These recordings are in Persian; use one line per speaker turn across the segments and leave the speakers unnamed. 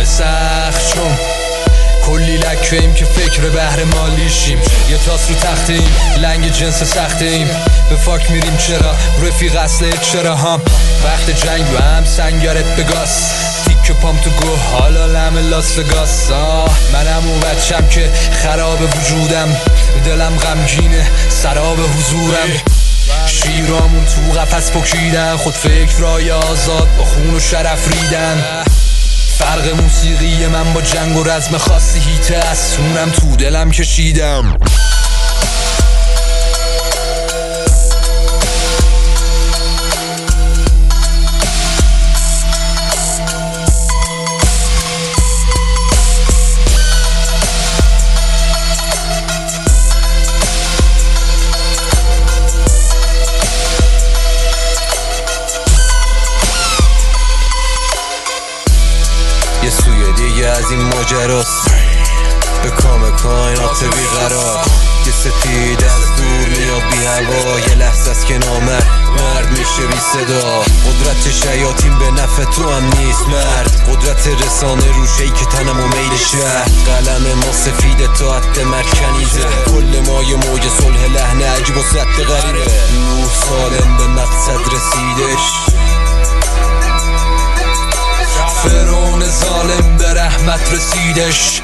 سخت چون کلی لکویم که فکر بهر مالیشیم. یه تاس رو تختیم، لنگ جنس سختیم، به فاک میریم چرا رفیق اصله چرا هم وقت جنگ و هم سنگارت بگاس تیک پام تو گوه حالا لم لاس وگاس. منم اون بچم که خراب وجودم، دلم غمگینه سراب حضورم. شیرامون تو قفس پکیدن، خود فکر رای آزاد با خون و شرف ریدن. فرق موسیقی من با جنگ و رزم خاصی هیته از سونم تو دلم کشیدم. یه سوی دیگه از این ماجراست، به کام کائنات بیقرار. یه سپید از دور میاد بی هوا، یه لحظه است که مرد میشه بی صدا. قدرت شیاطین به نفع تو هم نیست مرد، قدرت رسانه روشهی که تنم و میل شهر. قلم ما سفید تا حد مرکنیزه، کل ما یه موج صلح لحن عجیب و سد غریبه. روح سالم به مقصد رسیدش، فرعون ظالم به رحمت رسیدش.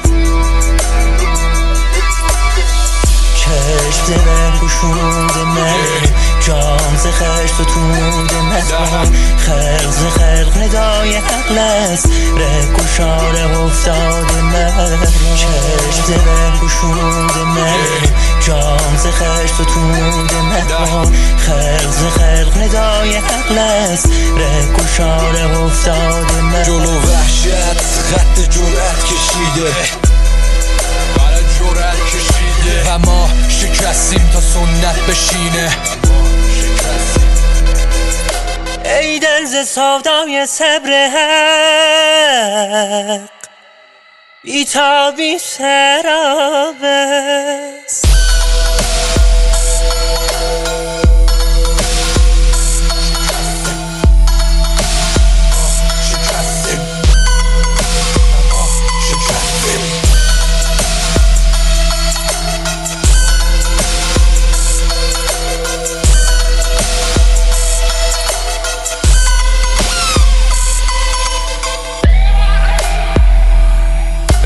کشت برگوشونده من جام ز خشت و تونده مزمان. خلق ز خلق ندای حق لست، رکوشاره افتاده من. کشت برگوشونده من جام ز خشت و تونده مزمان. خلق ز خلق ندای حق لست، رکوشاره افتاده من.
جلو وحشت خط جرأت کشیده، و ما شکستیم تا سنت بشینه.
ای دل ز سودای صبر حق، بی‌تابی سراب است.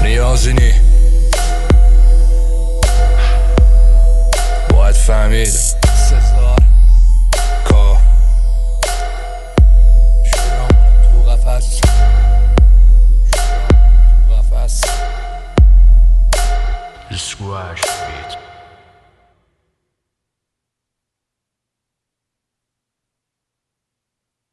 نیازی نی باید فهمید